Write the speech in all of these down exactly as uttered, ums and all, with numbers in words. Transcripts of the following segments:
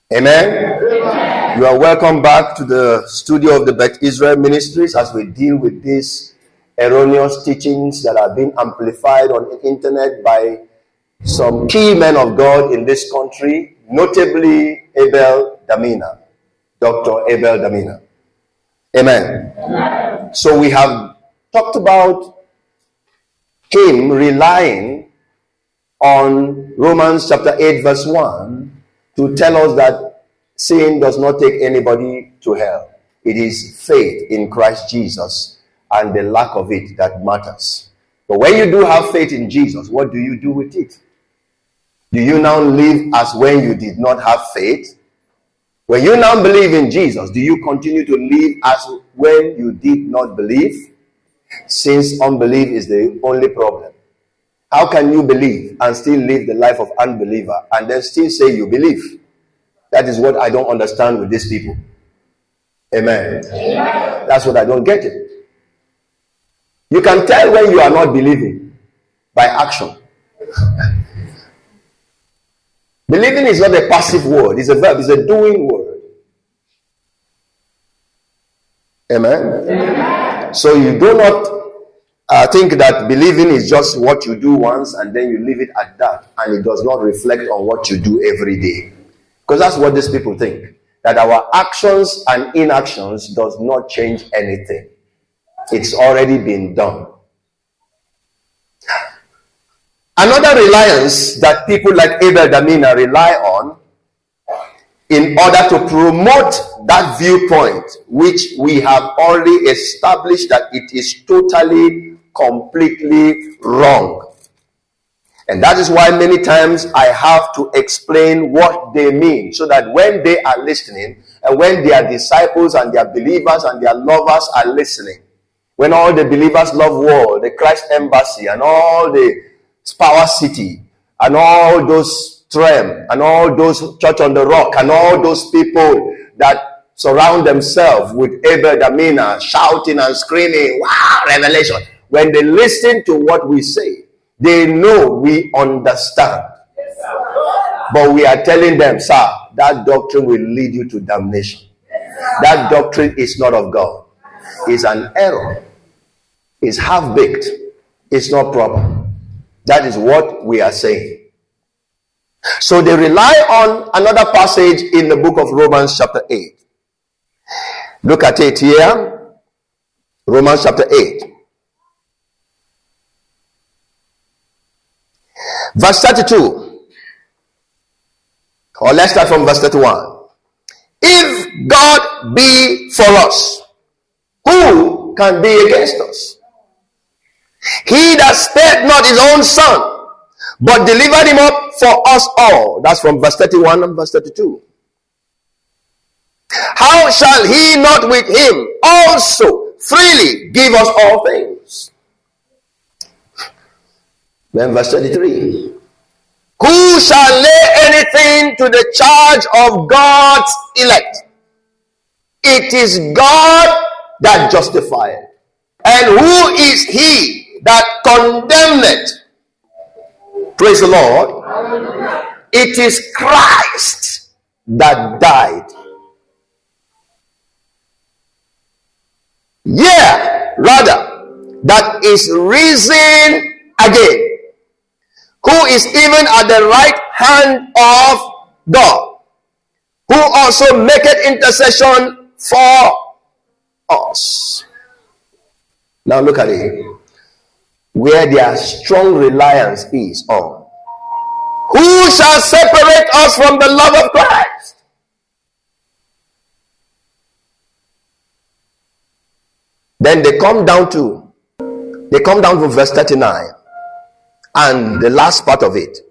Amen? Amen. You are welcome back to the studio of the Beth Israel Ministries as we deal with these erroneous teachings that are being amplified on the internet by some key men of God in this country, notably Abel Damina, Doctor Abel Damina. Amen. Amen. So we have talked about him relying on Romans chapter eight verse one to tell us that sin does not take anybody to hell. It is faith in Christ Jesus and the lack of it that matters. But when you do have faith in Jesus, what do you do with it? Do you now live as when you did not have faith? When you now believe in Jesus, do you continue to live as when you did not believe? Since unbelief is the only problem. How can you believe and still live the life of unbeliever and then still say you believe? That is what I don't understand with these people. Amen. Amen. That's what I don't get it. You can tell when you are not believing by action. Believing is not a passive word. It's a verb. It's a doing word. Amen. Amen. So you do not uh, think that believing is just what you do once and then you leave it at that, and it does not reflect on what you do every day. Because that's what these people think. That our actions and inactions does not change anything. It's already been done. Another reliance that people like Abel Damina rely on in order to promote that viewpoint, which we have already established that it is totally, completely wrong. And that is why many times I have to explain what they mean, so that when they are listening, and when their disciples and their believers and their lovers are listening, when all the believers love world, the Christ Embassy, and all the Power City, and all those Trem, and all those Church on the Rock, and all those people that surround themselves with Abel Damina shouting and screaming, wow, revelation. When they listen to what we say, they know we understand. Yes, but we are telling them, sir, that doctrine will lead you to damnation. Yes, that doctrine is not of God. It's an error. It's half-baked. It's not proper. That is what we are saying. So they rely on another passage in the book of Romans chapter eight. Look at it here. Romans chapter eight. Verse thirty-two. Or let's start from verse thirty-one. If God be for us, who can be against us? He that spared not his own son, but delivered him up for us all. That's from verse thirty-one and verse thirty-two. How shall he not with him also freely give us all things? Then verse thirty-three. Who shall lay anything to the charge of God's elect? It is God that justifieth. And who is he that condemneth? Praise the Lord. Hallelujah. It is Christ that died. Yeah, rather, that is risen again, who is even at the right hand of God, who also maketh intercession for us. Now look at it. Where their strong reliance is on. Who shall separate us from the love of Christ? Then they come down to, they come down to verse thirty-nine. And the last part of it.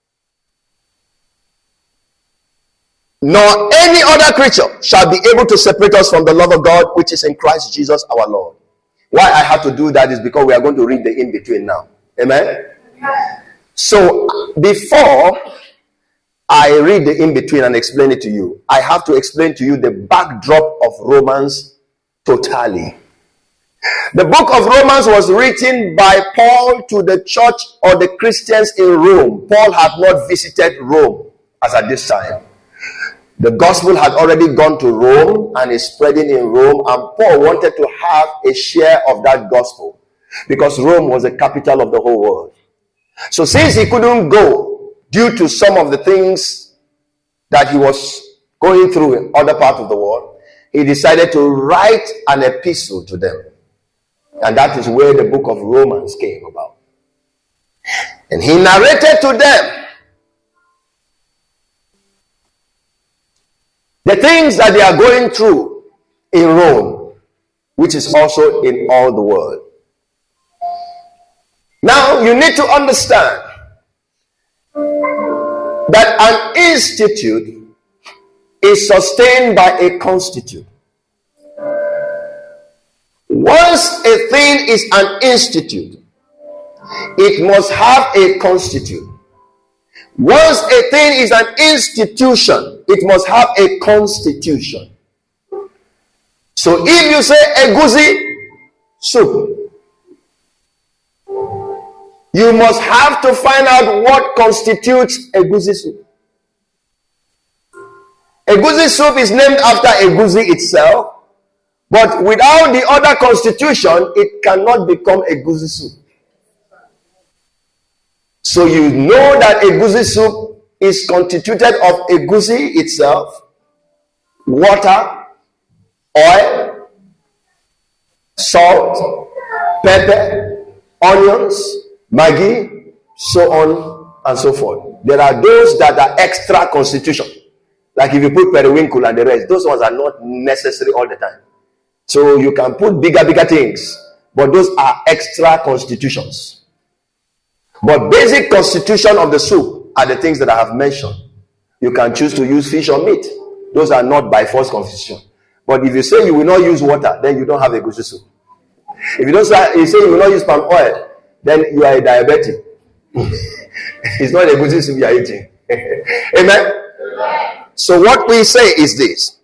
Nor any other creature shall be able to separate us from the love of God which is in Christ Jesus our Lord. Why I have to do that is because we are going to read the in-between now. Amen? So, before I read the in-between and explain it to you, I have to explain to you the backdrop of Romans totally. The book of Romans was written by Paul to the church or the Christians in Rome. Paul had not visited Rome as at this time. The gospel had already gone to Rome and is spreading in Rome, and Paul wanted to have a share of that gospel because Rome was the capital of the whole world. So since he couldn't go due to some of the things that he was going through in other parts of the world, he decided to write an epistle to them. And that is where the book of Romans came about. And he narrated to them the things that they are going through in Rome, which is also in all the world. Now, you need to understand that an institute is sustained by a constitute. Once a thing is an institute, it must have a constitute. Once a thing is an institution, it must have a constitution. So if you say egusi soup, you must have to find out what constitutes egusi soup. Egusi soup is named after egusi itself, but without the other constitution, it cannot become egusi soup. So you know that egusi soup is constituted of egusi itself, water, oil, salt, pepper, onions, maggi, so on and so forth. There are those that are extra constitution. Like if you put periwinkle and the rest, those ones are not necessary all the time. So you can put bigger, bigger things, but those are extra constitutions. But basic constitution of the soup are the things that I have mentioned. You can choose to use fish or meat. Those are not by force constitution. But if you say you will not use water, then you don't have a egusi soup. If you don't say you say you will not use palm oil, then you are a diabetic. It's not a egusi soup you are eating. Amen? Amen? So what we say is this.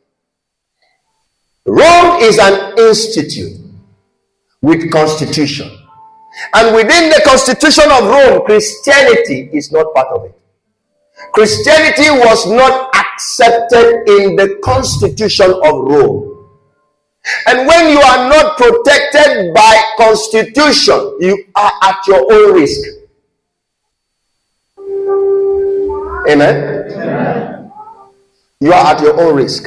Rome is an institute with constitution. And within the constitution of Rome, Christianity is not part of it. Christianity was not accepted in the constitution of Rome. And when you are not protected by constitution, you are at your own risk. Amen? Amen. You are at your own risk.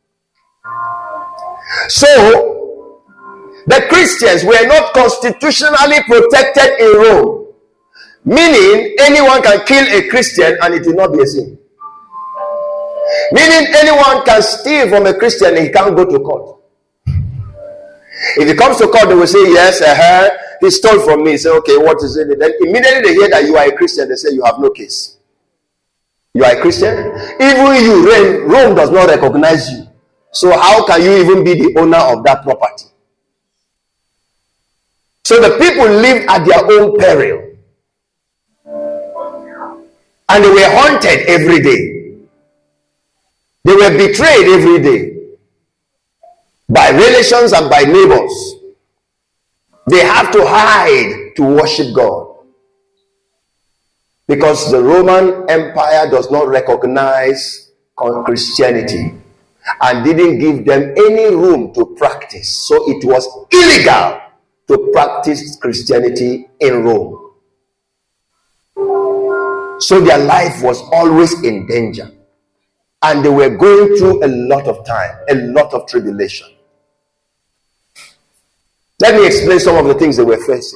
So, the Christians were not constitutionally protected in Rome. Meaning, anyone can kill a Christian and it will not be a sin. Meaning, anyone can steal from a Christian and he can't go to court. If he comes to court, they will say, yes, uh-huh, he stole from me. Say, okay, what is it? Then immediately they hear that you are a Christian, they say you have no case. You are a Christian? Even you, Rome does not recognize you. So how can you even be the owner of that property? So the people lived at their own peril. And they were haunted every day. They were betrayed every day. By relations and by neighbors. They have to hide to worship God. Because the Roman Empire does not recognize Christianity. And didn't give them any room to practice. So it was illegal to practice Christianity in Rome. So their life was always in danger. And they were going through a lot of time, a lot of tribulation. Let me explain some of the things they were facing.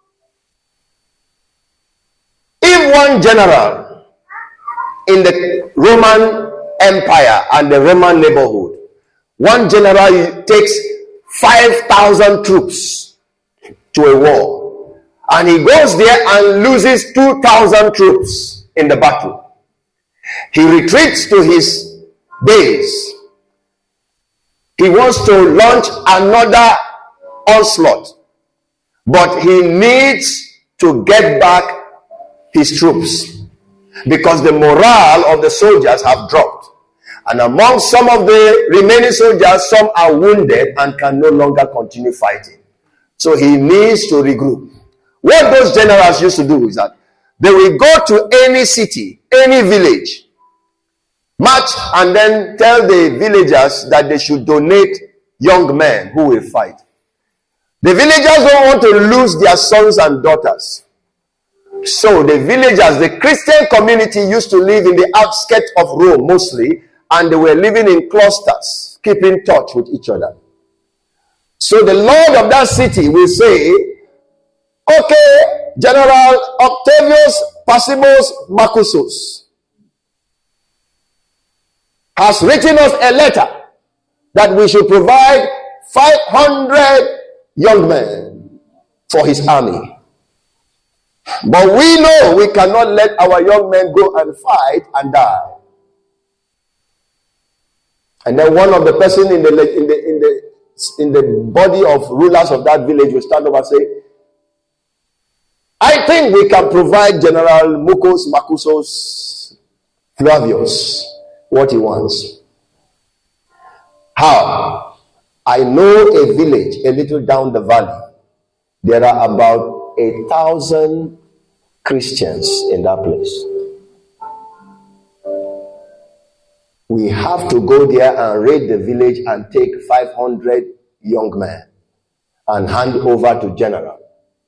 If one general in the Roman Empire and the Roman neighborhood, one general takes five thousand troops to a war, and he goes there and loses two thousand troops in the battle. He retreats to his base. He wants to launch another onslaught, but he needs to get back his troops because the morale of the soldiers have dropped. And among some of the remaining soldiers, some are wounded and can no longer continue fighting. So he needs to regroup. What those generals used to do is that they will go to any city, any village, March and then tell the villagers that they should donate young men who will fight. The villagers don't want to lose their sons and daughters. So the villagers, the Christian community, used to live in the outskirts of Rome mostly, and they were living in clusters, keeping touch with each other. So the Lord of that city will say, okay, General Octavius Pasimus Marcussus has written us a letter that we should provide five hundred young men for his army. But we know we cannot let our young men go and fight and die. And then one of the person in the in the in the in the body of rulers of that village will stand up and say, I think we can provide General Mucus Marcussus Flavius what he wants. How? I know a village a little down the valley. There are about a thousand Christians in that place. We have to go there and raid the village and take five hundred young men and hand over to General.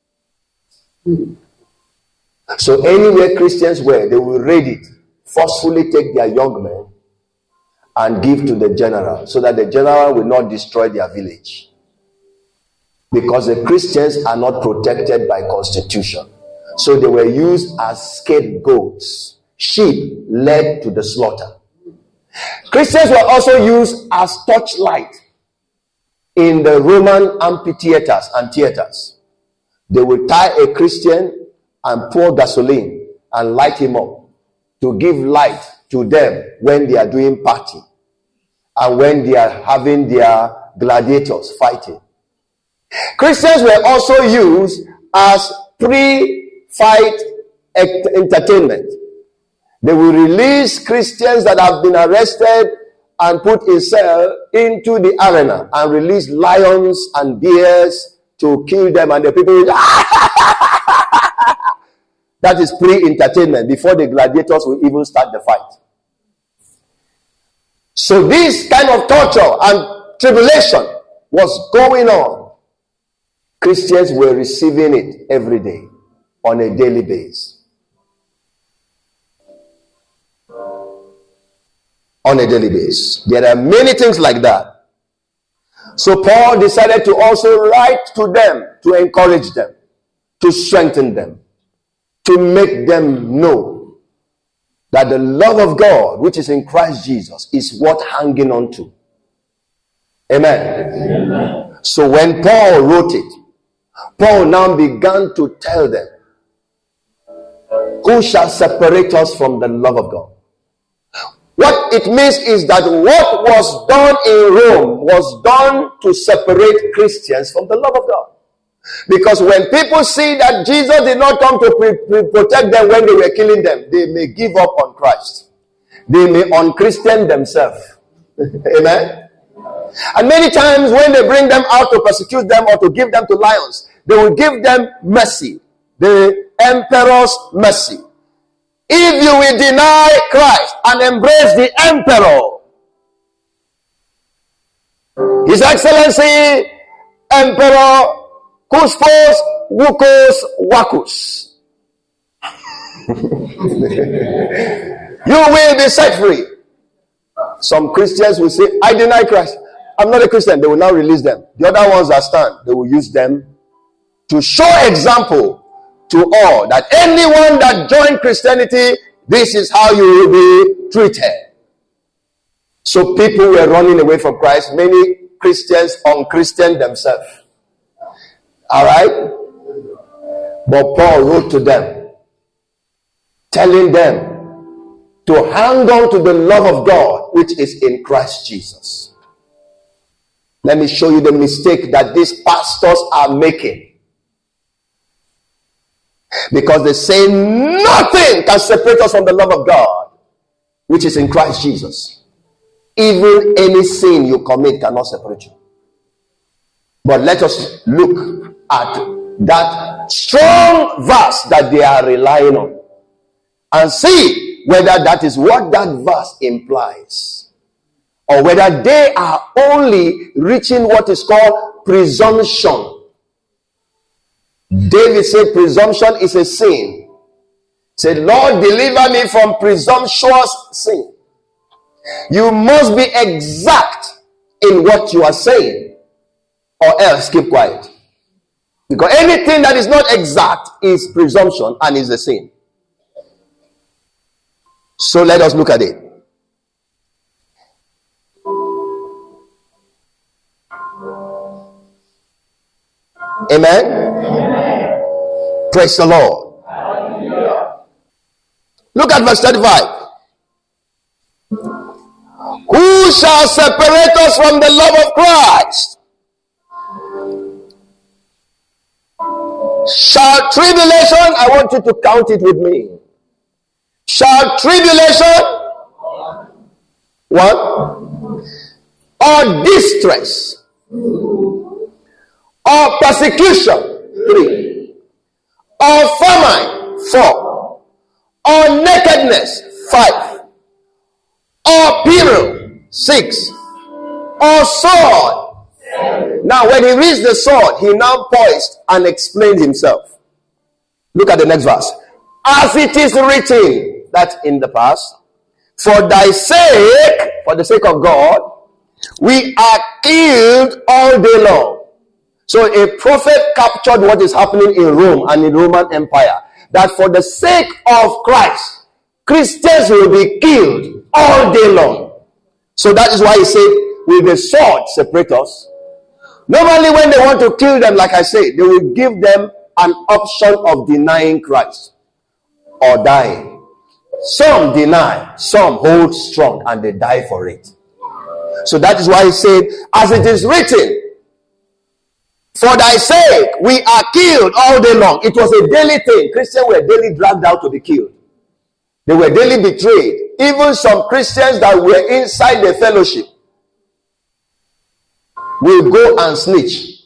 So anywhere Christians were, they will raid it, forcefully take their young men and give to the general, so that the general will not destroy their village. Because the Christians are not protected by constitution. So they were used as scapegoats. Sheep led to the slaughter. Christians were also used as torchlight in the Roman amphitheaters and theaters. They would tie a Christian and pour gasoline and light him up to give light to them when they are doing party and when they are having their gladiators fighting. Christians were also used as pre-fight entertainment. They will release Christians that have been arrested and put in cell into the arena and release lions and bears to kill them, and the people will that is pre-entertainment before the gladiators will even start the fight. So this kind of torture and tribulation was going on. Christians were receiving it every day on a daily basis. On a daily basis. There are many things like that. So Paul decided to also write to them to encourage them, to strengthen them, to make them know that the love of God, which is in Christ Jesus, is worth hanging on to. Amen. Amen. So when Paul wrote it, Paul now began to tell them, who shall separate us from the love of God? What it means is that what was done in Rome was done to separate Christians from the love of God. Because when people see that Jesus did not come to pre- pre- protect them when they were killing them, they may give up on Christ. They may unchristian themselves. Amen. And many times when they bring them out to persecute them or to give them to lions, they will give them mercy, the emperor's mercy. If you will deny Christ and embrace the emperor, His Excellency Emperor Cuspos Wukos Wakus, you will be set free. Some Christians will say, I deny Christ. I'm not a Christian. They will now release them. The other ones that stand, they will use them to show example to all that anyone that joined Christianity, this is how you will be treated. So people were running away from Christ. Many Christians unchristianed themselves. All right? But Paul wrote to them, telling them to hang on to the love of God, which is in Christ Jesus. Let me show you the mistake that these pastors are making. Because they say nothing can separate us from the love of God, which is in Christ Jesus. Even any sin you commit cannot separate you. But let us look at that strong verse that they are relying on and see whether that is what that verse implies, or whether they are only reaching what is called presumption. David said presumption is a sin. He said, Lord, deliver me from presumptuous sin. You must be exact in what you are saying, or else keep quiet. Because anything that is not exact is presumption and is a sin. So let us look at it. Amen? Amen. Praise the Lord. Hallelujah. Look at verse thirty-five. Who shall separate us from the love of Christ? Shall tribulation, I want you to count it with me. Shall tribulation, one, or distress, or persecution, three, or famine, four, or nakedness, five, or peril, six, or sword. Now when he reads the sword, he now poised and explained himself. Look at the next verse. As it is written, that's in the past, for thy sake, for the sake of God, we are killed all day long. So a prophet captured what is happening in Rome and in Roman Empire, that for the sake of Christ, Christians will be killed all day long. So that is why he said, will the sword separate us? Normally when they want to kill them, like I say, they will give them an option of denying Christ or dying. Some deny, some hold strong, and they die for it. So that is why he said, as it is written, for thy sake we are killed all day long. It was a daily thing. Christians were daily dragged out to be killed. They were daily betrayed. Even some Christians that were inside the fellowship will go and snitch.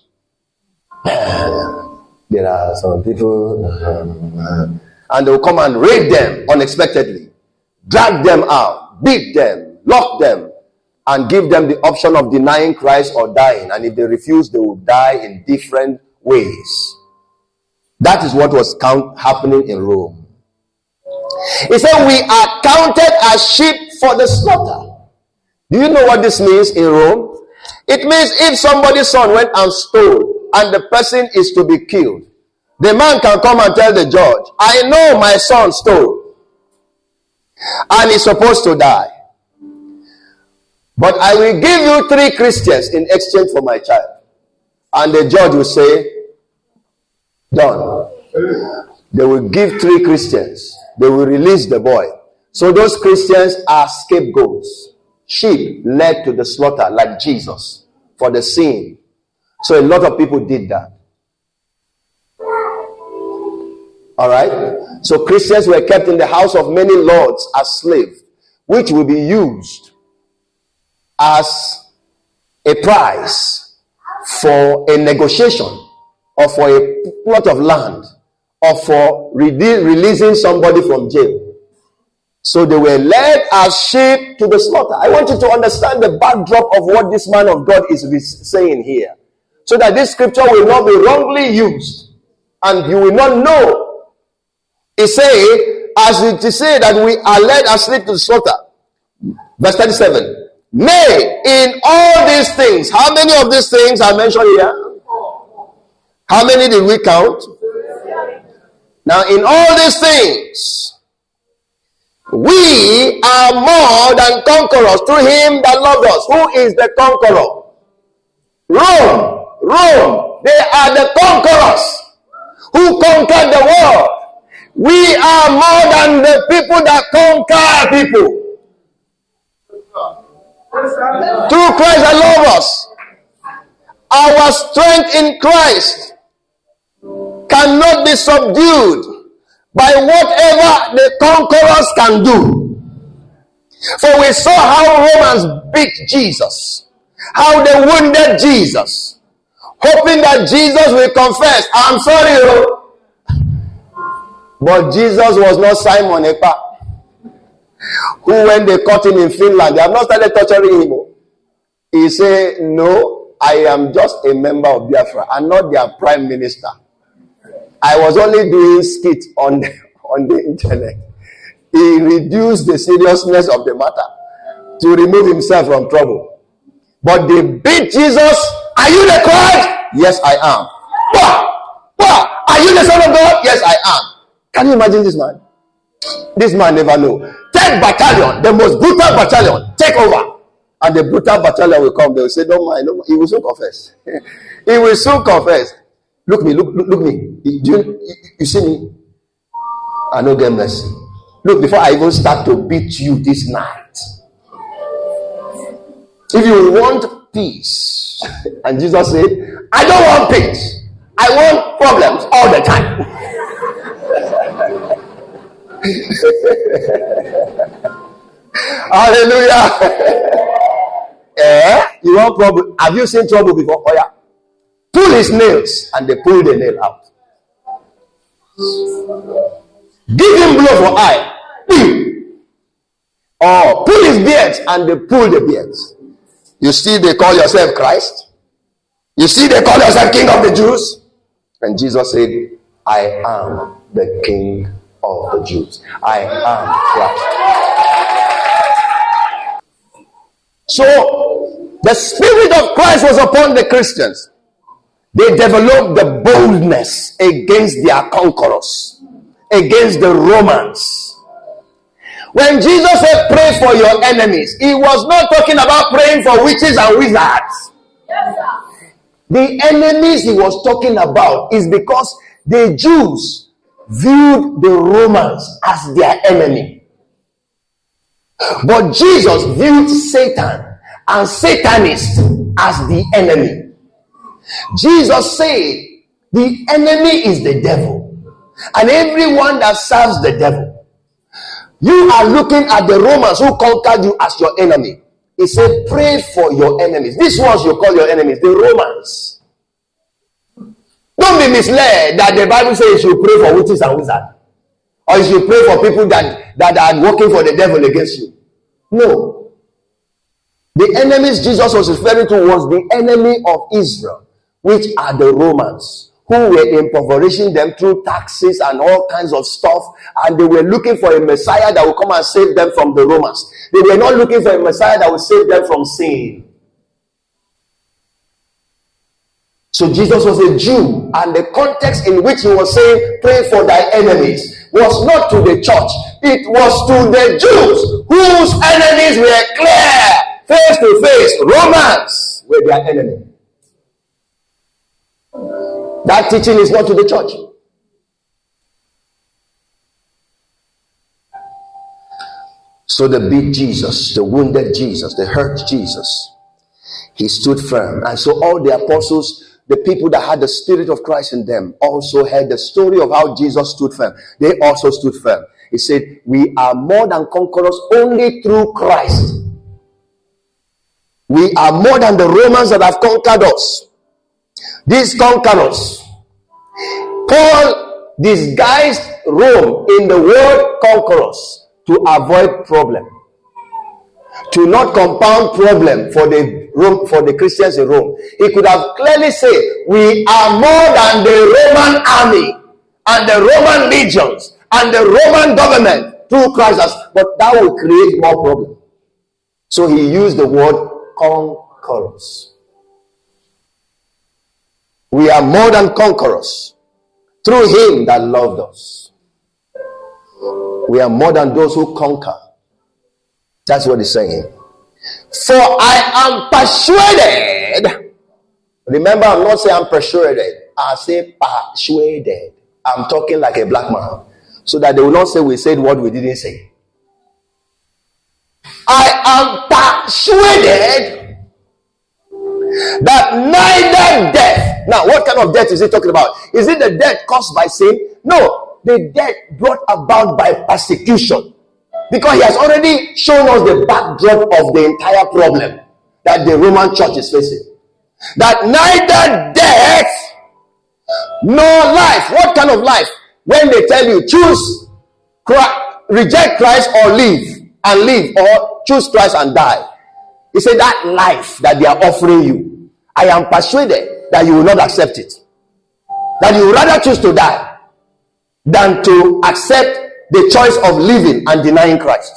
There are some people, and they will come and raid them unexpectedly, drag them out, beat them, lock them, and give them the option of denying Christ or dying. And if they refuse, they will die in different ways. That is what was count, happening in Rome. He said, we are counted as sheep for the slaughter. Do you know what this means in Rome? It means if somebody's son went and stole and the person is to be killed, the man can come and tell the judge, I know my son stole and he's supposed to die, but I will give you three Christians in exchange for my child. And the judge will say, done. They will give three Christians. They will release the boy. So those Christians are scapegoats. Sheep led to the slaughter like Jesus for the sin. So a lot of people did that. Alright? So Christians were kept in the house of many lords as slaves, which will be used as a price for a negotiation or for a plot of land or for re- releasing somebody from jail. So they were led as sheep to the slaughter. I want you to understand the backdrop of what this man of God is saying here, so that this scripture will not be wrongly used and you will not know. He said, as it is said that we are led as sheep to the slaughter. Verse thirty-seven. Nay, in all these things, how many of these things are mentioned here? How many did we count? Now, in all these things, we are more than conquerors through him that loved us. Who is the conqueror? Rome. Rome. They are the conquerors who conquered the world. We are more than the people that conquer people. Through Christ that love us. Our strength in Christ cannot be subdued by whatever the conquerors can do. For we saw how Romans beat Jesus, how they wounded Jesus, hoping that Jesus will confess, I'm sorry, oh. But Jesus was not Simon Ekpa. Who, when they caught him in Finland, they have not started torturing him. He said, no, I am just a member of Biafra and not their prime minister. I was only doing skits on the, on the internet. He reduced the seriousness of the matter to remove himself from trouble. But they beat Jesus. Are you the Christ? Yes, I am. What? What? Are you the Son of God? Yes, I am. Can you imagine this man? This man never knew. Take battalion, the most brutal battalion, take over. And the brutal battalion will come. They will say, don't mind. Don't mind. He will soon confess. He will soon confess. Look me, look, look, look me. You, you, you see me? I no get mercy. Look, before I even start to beat you this night, if you want peace, and Jesus said, I don't want peace. I want problems all the time. Hallelujah. Eh? You want trouble? Have you seen trouble before? Oh yeah. Pull his nails, and they pull the nail out. Give him blow for eye. Or pull his beard, and they pull the beards. You see, they call yourself Christ. You see, they call yourself King of the Jews. And Jesus said, I am the King of the Jews. I am Christ. So, the Spirit of Christ was upon the Christians. They developed the boldness against their conquerors, against the Romans. When Jesus said, pray for your enemies, he was not talking about praying for witches and wizards. Yes, sir. The enemies he was talking about is because the Jews viewed the Romans as their enemy. But Jesus viewed Satan and Satanists as the enemy. Jesus said, the enemy is the devil, and everyone that serves the devil. You are looking at the Romans who conquered you as your enemy. He said, pray for your enemies. These ones you call your enemies, the Romans. Don't be misled that the Bible says you should pray for witches and wizards. Or you should pray for people that, that are working for the devil against you. No. The enemies Jesus was referring to was the enemy of Israel, which are the Romans, who were impoverishing them through taxes and all kinds of stuff, and they were looking for a Messiah that will come and save them from the Romans. They were not looking for a Messiah that will save them from sin. So Jesus was a Jew, and the context in which he was saying, pray for thy enemies, was not to the church. It was to the Jews, whose enemies were clear, face to face. Romans were their enemy. That teaching is not to the church. So they beat Jesus, they wounded Jesus, they hurt Jesus. He stood firm. And so all the apostles, the people that had the Spirit of Christ in them, also heard the story of how Jesus stood firm. They also stood firm. He said, we are more than conquerors only through Christ. We are more than the Romans that have conquered us. These conquerors, Paul disguised Rome in the word conquerors to avoid problem, to not compound problem for the Rome, for the Christians in Rome. He could have clearly said, we are more than the Roman army and the Roman legions and the Roman government through Christ, but that will create more problem. So he used the word conquerors. We are more than conquerors through him that loved us. We are more than those who conquer. That's what he's saying. For I am persuaded. Remember, I'm not saying I'm persuaded. I say persuaded. I'm talking like a black man, so that they will not say we said what we didn't say. I am persuaded that neither death. Now, what kind of death is he talking about? Is it the death caused by sin? No, the death brought about by persecution. Because he has already shown us the backdrop of the entire problem that the Roman church is facing. That neither death nor life. What kind of life? When they tell you choose Christ, reject Christ or leave, and live, or choose Christ and die. He said that life that they are offering you, I am persuaded that you will not accept it. That you would rather choose to die than to accept the choice of living and denying Christ.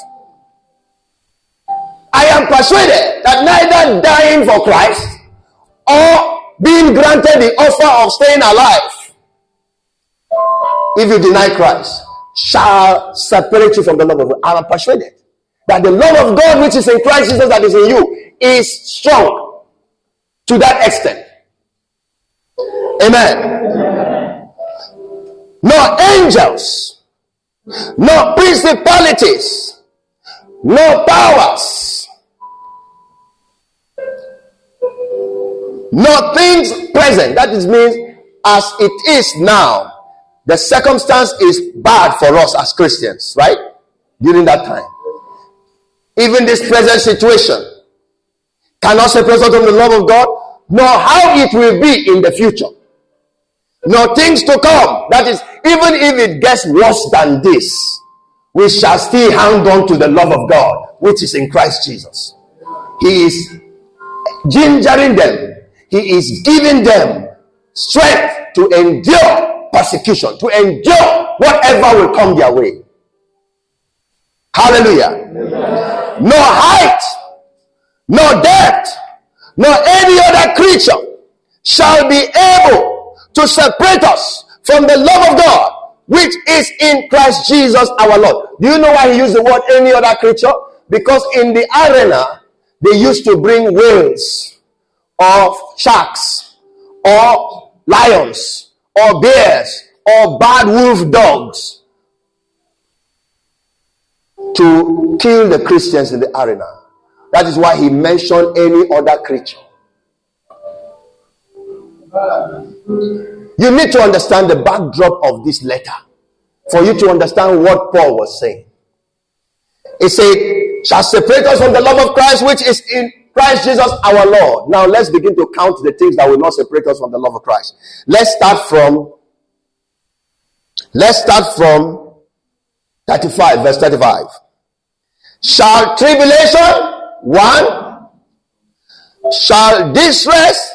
I am persuaded that neither dying for Christ or being granted the offer of staying alive, if you deny Christ, shall separate you from the love of God. I am persuaded that the love of God which is in Christ Jesus that is in you is strong to that extent. Amen. Amen. No angels, no principalities, no powers, no things present. That is means as it is now. The circumstance is bad for us as Christians, right? During that time. Even this present situation cannot separate us from the love of God, nor how it will be in the future. Nor things to come. That is, even if it gets worse than this, we shall still hang on to the love of God, which is in Christ Jesus. He is gingering them. He is giving them strength to endure persecution, to endure whatever will come their way. Hallelujah. Amen. No height, no depth, nor any other creature shall be able to separate us from the love of God, which is in Christ Jesus our Lord. Do you know why he used the word any other creature? Because in the arena, they used to bring whales, or sharks, or lions, or bears, or bad wolf dogs to kill the Christians in the arena. That is why he mentioned any other creature. You need to understand the backdrop of this letter for you to understand what Paul was saying. He said, shall separate us from the love of Christ, which is in Christ Jesus our Lord. Now let's begin to count the things that will not separate us from the love of Christ. Let's start from Let's start from thirty-five, verse thirty-five. Shall tribulation, one, shall distress,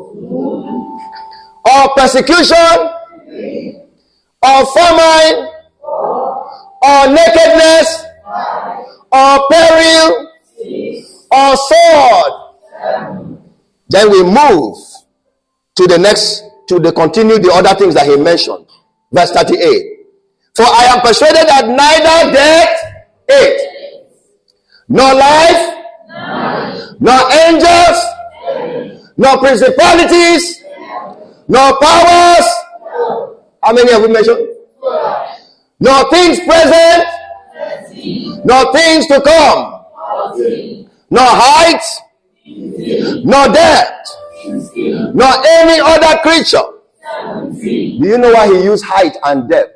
or persecution, or famine, or nakedness, or peril, or sword. Then we move to the next, to the continue the other things that he mentioned. Verse thirty-eight. For I am persuaded that neither death, eight, nor life, nine, nor angels, eight, nor principalities, eight, nor powers, eight. How many have we mentioned? Eight. Nor things present, thirteen, nor things to come, fourteen, nor height, fifteen, nor depth, sixteen, nor any other creature. seventeen. Do you know why he used height and depth?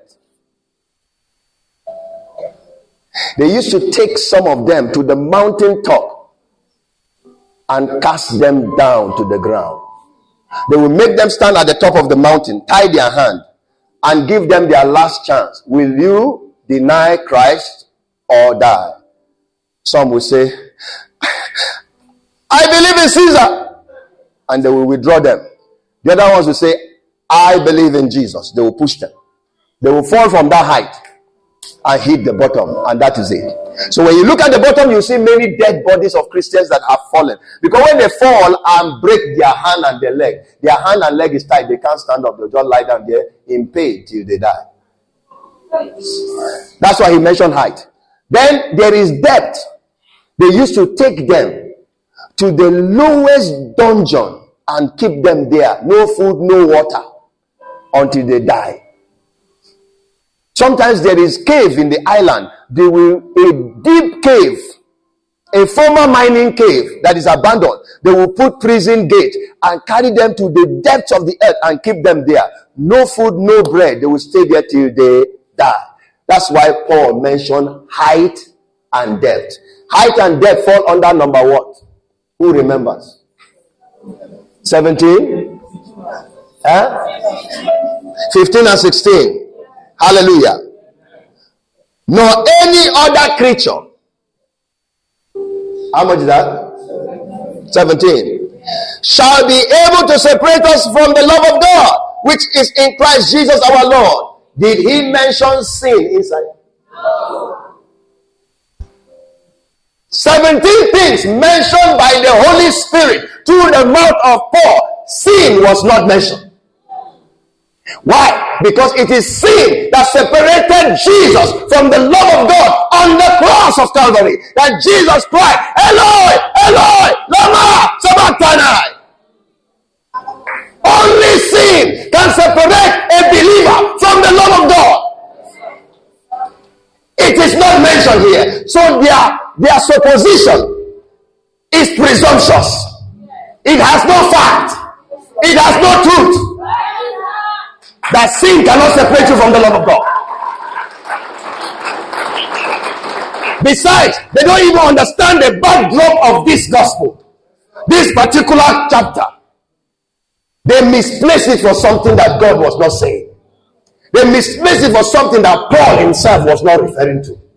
They used to take some of them to the mountain top and cast them down to the ground. They will make them stand at the top of the mountain, tie their hand, and give them their last chance. Will you deny Christ or die? Some will say, I believe in Caesar, and they will withdraw them. The other ones will say, I believe in Jesus. They will push them. They will fall from that height and hit the bottom, and that is it. So when you look at the bottom, you see many dead bodies of Christians that have fallen. Because when they fall and break their hand and their leg, their hand and leg is tied. They can't stand up. They'll just lie down there in pain till they die. That's why he mentioned height. Then there is depth. They used to take them to the lowest dungeon and keep them there. No food, no water, until they die. Sometimes there is cave in the island. They will, a deep cave, a former mining cave that is abandoned. They will put prison gate and carry them to the depths of the earth and keep them there. No food, no bread. They will stay there till they die. That's why Paul mentioned height and depth. Height and depth fall under number what? Who remembers? seventeen? Huh? fifteen and sixteen. Hallelujah. Nor any other creature How much is that? seventeen. Shall be able to separate us from the love of God, which is in Christ Jesus our Lord. Did he mention sin inside? No. seventeen things mentioned by the Holy Spirit through the mouth of Paul. Sin was not mentioned. Why? Because it is sin that separated Jesus from the love of God on the cross of Calvary. That Jesus cried, Eloi, Eloi, lama sabachthani. Only sin can separate a believer from the love of God. It is not mentioned here. So their, their supposition is presumptuous. It has no fact. It has no truth. That sin cannot separate you from the love of God. Besides, they don't even understand the backdrop of this gospel. This particular chapter. They misplace it for something that God was not saying. They misplace it for something that Paul himself was not referring to.